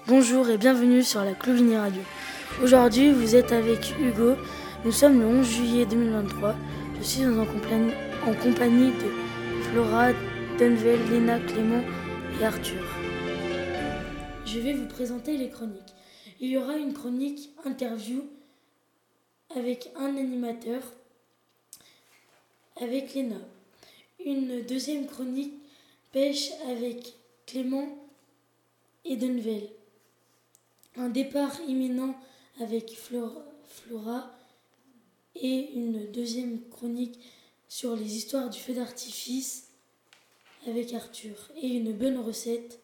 Bonjour et bienvenue sur la Clouvigny Radio. Aujourd'hui, vous êtes avec Hugo. Nous sommes le 11 juillet 2023. Je suis en compagnie de Flora, Denvel, Léna, Clément et Arthur. Je vais vous présenter les chroniques. Il y aura une chronique interview avec un animateur, avec Léna. Une deuxième chronique pêche avec Clément et Denvel. Un départ imminent avec Flora et une deuxième chronique sur les histoires du feu d'artifice avec Arthur et une bonne recette.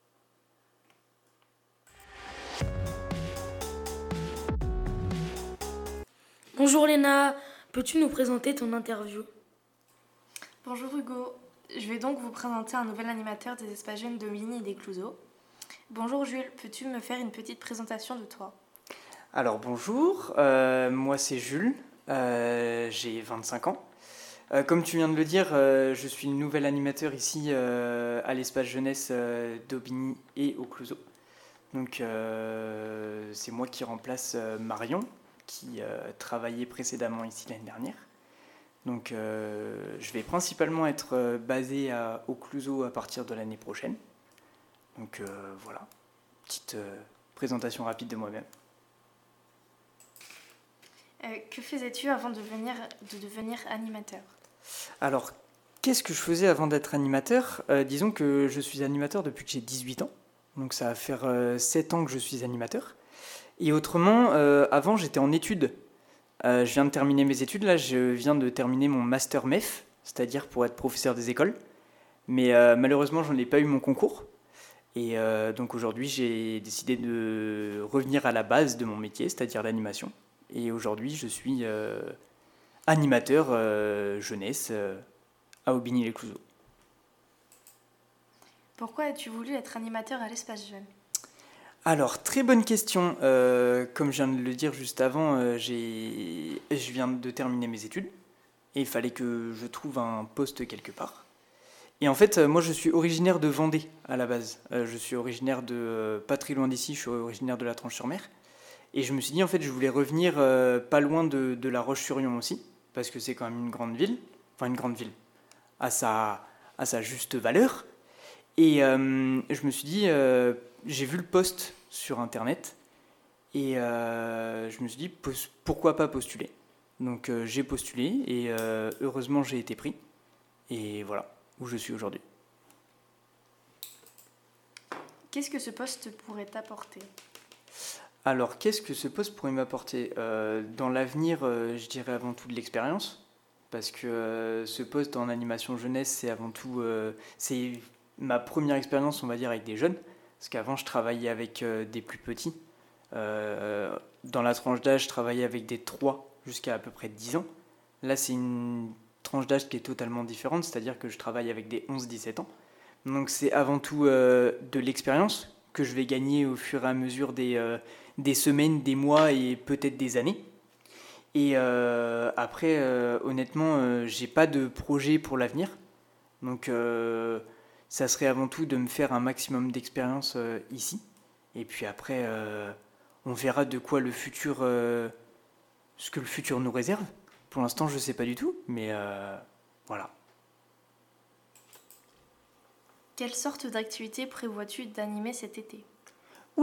Bonjour Léna, peux-tu nous présenter ton interview ? Bonjour Hugo, je vais donc vous présenter un nouvel animateur des espaces jeunes d'Aubigny et des Clouseaux. Bonjour Jules, peux-tu me faire une petite présentation de toi ? Alors bonjour, moi c'est Jules, j'ai 25 ans. Comme tu viens de le dire, je suis le nouvel animateur ici à l'espace jeunesse d'Aubigny et aux Clouseaux. Donc c'est moi qui remplace Marion, qui travaillait précédemment ici l'année dernière. Donc je vais principalement être basé aux Clouseaux à partir de l'année prochaine. Donc voilà, petite présentation rapide de moi-même. Que faisais-tu avant de devenir animateur ? Alors, qu'est-ce que je faisais avant d'être animateur ? Disons que je suis animateur depuis que j'ai 18 ans. Donc ça va faire 7 ans que je suis animateur. Et autrement, avant j'étais en études. Je viens de terminer mes études, là je viens de terminer mon master MEF, c'est-à-dire pour être professeur des écoles. Mais malheureusement je n'ai pas eu mon concours. Et donc aujourd'hui j'ai décidé de revenir à la base de mon métier, c'est-à-dire l'animation. Et aujourd'hui je suis animateur jeunesse à Aubigny-les-Clouseaux. Pourquoi as-tu voulu être animateur à l'espace jeune ? Alors, très bonne question. Comme je viens de le dire juste avant, je viens de terminer mes études et il fallait que je trouve un poste quelque part. Et en fait, moi je suis originaire de Vendée à la base. Je suis originaire de pas très loin d'ici, je suis originaire de la Tranche-sur-Mer. Et je me suis dit en fait je voulais revenir pas loin de La Roche-sur-Yon aussi, parce que c'est quand même une grande ville, à sa juste valeur. Et je me suis dit, j'ai vu le post sur internet et je me suis dit pourquoi pas postuler. Donc j'ai postulé et heureusement j'ai été pris. Et voilà où je suis aujourd'hui. Qu'est-ce que ce poste pourrait t'apporter ? Alors, qu'est-ce que ce poste pourrait m'apporter ? Dans l'avenir, je dirais avant tout de l'expérience, parce que ce poste en animation jeunesse, c'est avant tout, c'est ma première expérience, on va dire, avec des jeunes, parce qu'avant, je travaillais avec des plus petits. Dans la tranche d'âge, je travaillais avec des 3 jusqu'à à peu près 10 ans. Là, c'est une tranche d'âge qui est totalement différente, c'est-à-dire que je travaille avec des 11-17 ans. Donc, c'est avant tout de l'expérience que je vais gagner au fur et à mesure des semaines, des mois et peut-être des années. Et après, honnêtement, j'ai pas de projet pour l'avenir. Donc, ça serait avant tout de me faire un maximum d'expérience ici. Et puis après, on verra de quoi le futur, ce que le futur nous réserve. Pour l'instant, je sais pas du tout, mais voilà. Quelle sorte d'activité prévois-tu d'animer cet été ? Oula !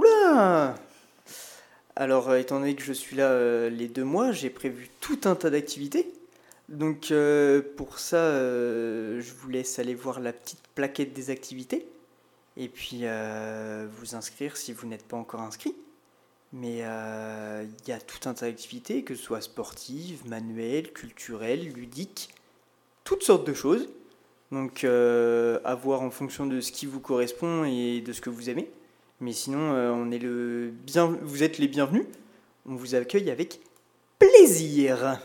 Alors, étant donné que je suis là les 2 mois, j'ai prévu tout un tas d'activités. Donc, pour ça, je vous laisse aller voir la petite plaquette des activités. Et puis, vous inscrire si vous n'êtes pas encore inscrit. Mais il y a tout un tas d'activités, que ce soit sportives, manuelles, culturelles, ludiques, toutes sortes de choses. Donc, à voir en fonction de ce qui vous correspond et de ce que vous aimez. Mais sinon, vous êtes les bienvenus. On vous accueille avec plaisir.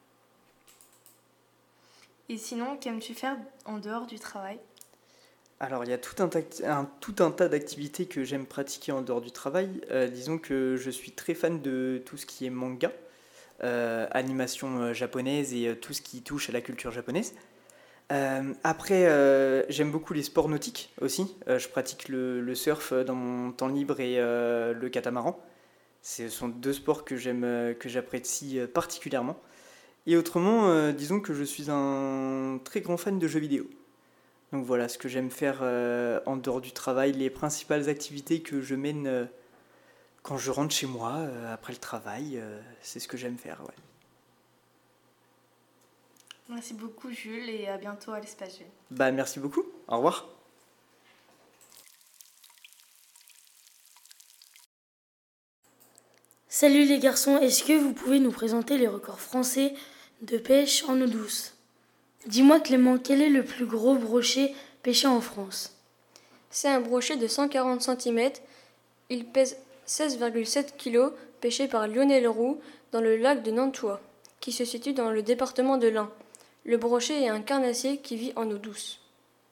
Et sinon, qu'aimes-tu faire en dehors du travail ? Alors, il y a tout un tas d'activités que j'aime pratiquer en dehors du travail. Disons que je suis très fan de tout ce qui est manga, animation japonaise et tout ce qui touche à la culture japonaise. Après, j'aime beaucoup les sports nautiques aussi. Je pratique le surf dans mon temps libre et le catamaran. Ce sont deux sports que j'apprécie particulièrement. Et autrement, disons que je suis un très grand fan de jeux vidéo. Donc voilà ce que j'aime faire en dehors du travail, les principales activités que je mène quand je rentre chez moi après le travail, c'est ce que j'aime faire, ouais. Merci beaucoup Jules et à bientôt à l'Espace Jeune. Bah merci beaucoup, au revoir. Salut les garçons, est-ce que vous pouvez nous présenter les records français de pêche en eau douce? Dis-moi Clément, quel est le plus gros brochet pêché en France? C'est un brochet de 140 cm. Il pèse 16,7 kg, pêché par Lionel Roux dans le lac de Nantua, qui se situe dans le département de l'Ain. Le brochet est un carnassier qui vit en eau douce.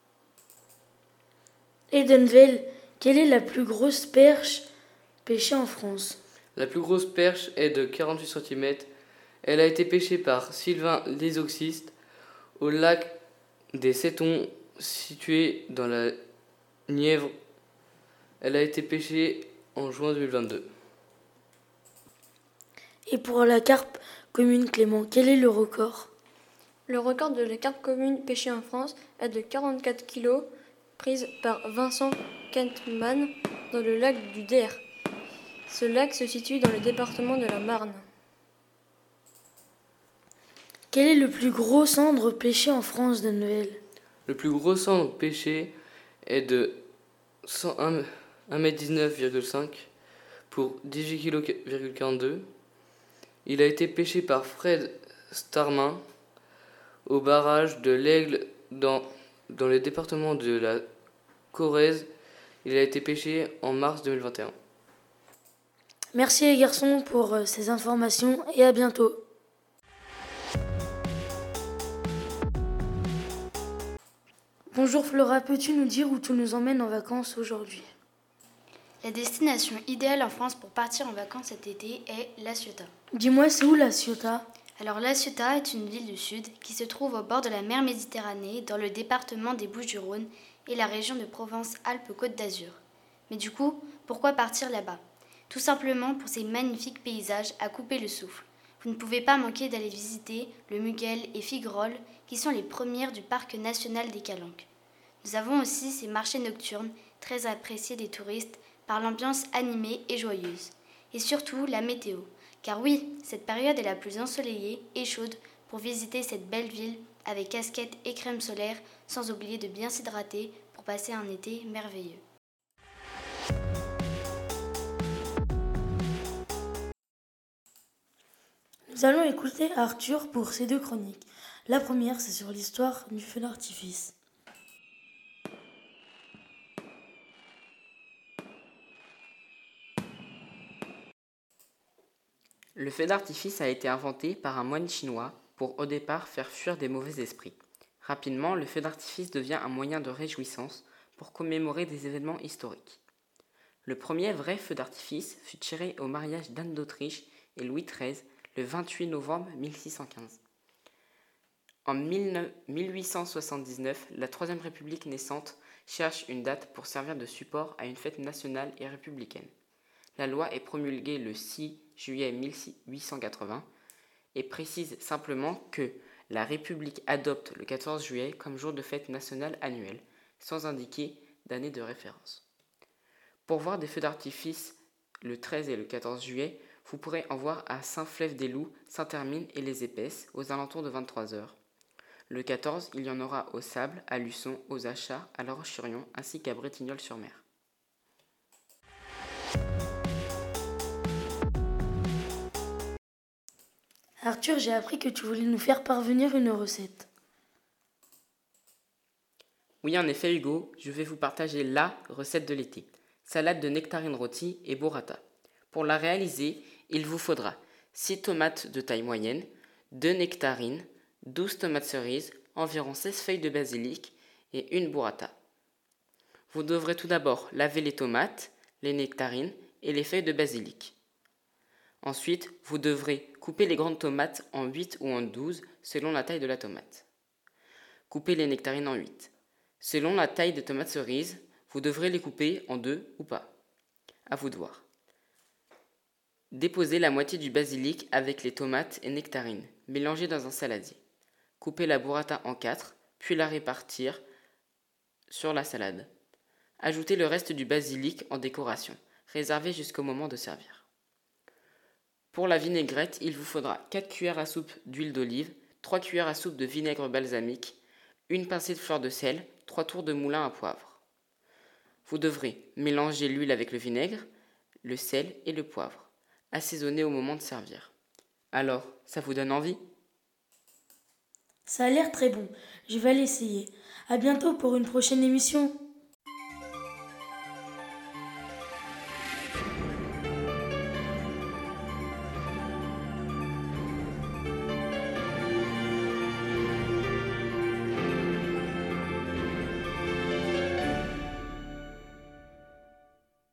Edenvel, quelle est la plus grosse perche pêchée en France? La plus grosse perche est de 48 cm. Elle a été pêchée par Sylvain Lésoxiste au lac des Settons, situé dans la Nièvre. Elle a été pêchée en juin 2022. Et pour la carpe commune Clément, quel est le record? Le record de la carpe commune pêchée en France est de 44 kg, prise par Vincent Kentman dans le lac du Der. Ce lac se situe dans le département de la Marne. Quel est le plus gros cendre pêché en France de Noël? Le plus gros cendre pêché est de 1,19 m pour 18,42 kg. Il a été pêché par Fred Starmin au barrage de l'Aigle dans le département de la Corrèze. Il a été pêché en mars 2021. Merci les garçons pour ces informations et à bientôt. Bonjour Flora, peux-tu nous dire où tu nous emmènes en vacances aujourd'hui? La destination idéale en France pour partir en vacances cet été est La Ciotat. Dis-moi, c'est où La Ciotat? Alors La Ciotat est une ville du sud qui se trouve au bord de la mer Méditerranée dans le département des Bouches-du-Rhône et la région de Provence-Alpes-Côte d'Azur. Mais du coup, pourquoi partir là-bas? Tout simplement pour ces magnifiques paysages à couper le souffle. Vous ne pouvez pas manquer d'aller visiter le Muguel et Figuerolles qui sont les premières du parc national des Calanques. Nous avons aussi ces marchés nocturnes très appréciés des touristes par l'ambiance animée et joyeuse. Et surtout la météo. Car oui, cette période est la plus ensoleillée et chaude pour visiter cette belle ville avec casquette et crème solaire, sans oublier de bien s'hydrater pour passer un été merveilleux. Nous allons écouter Arthur pour ses deux chroniques. La première, c'est sur l'histoire du feu d'artifice. Le feu d'artifice a été inventé par un moine chinois pour au départ faire fuir des mauvais esprits. Rapidement, le feu d'artifice devient un moyen de réjouissance pour commémorer des événements historiques. Le premier vrai feu d'artifice fut tiré au mariage d'Anne d'Autriche et Louis XIII le 28 novembre 1615. En 1879, la Troisième République naissante cherche une date pour servir de support à une fête nationale et républicaine. La loi est promulguée le 6 juillet 1880 et précise simplement que la République adopte le 14 juillet comme jour de fête nationale annuelle, sans indiquer d'année de référence. Pour voir des feux d'artifice le 13 et le 14 juillet, vous pourrez en voir à Saint-Flève-des-Loups, Saint-Hermine et les Épaisses, aux alentours de 23 h. Le 14, il y en aura au Sable, à Luçon, aux Achats, à La Roche-sur-Yon, ainsi qu'à Bretignolles-sur-Mer. Arthur, j'ai appris que tu voulais nous faire parvenir une recette. Oui, en effet, Hugo, je vais vous partager la recette de l'été. Salade de nectarines rôties et burrata. Pour la réaliser, il vous faudra 6 tomates de taille moyenne, 2 nectarines, 12 tomates cerises, environ 16 feuilles de basilic et une burrata. Vous devrez tout d'abord laver les tomates, les nectarines et les feuilles de basilic. Ensuite, vous devrez couper les grandes tomates en 8 ou en 12 selon la taille de la tomate. Coupez les nectarines en 8. Selon la taille des tomates cerises, vous devrez les couper en 2 ou pas. À vous de voir. Déposez la moitié du basilic avec les tomates et nectarines. Mélangez dans un saladier. Coupez la burrata en 4, puis la répartir sur la salade. Ajoutez le reste du basilic en décoration. Réservez jusqu'au moment de servir. Pour la vinaigrette, il vous faudra 4 cuillères à soupe d'huile d'olive, 3 cuillères à soupe de vinaigre balsamique, une pincée de fleur de sel, 3 tours de moulin à poivre. Vous devrez mélanger l'huile avec le vinaigre, le sel et le poivre. Assaisonner au moment de servir. Alors, ça vous donne envie ? Ça a l'air très bon. Je vais l'essayer. À bientôt pour une prochaine émission.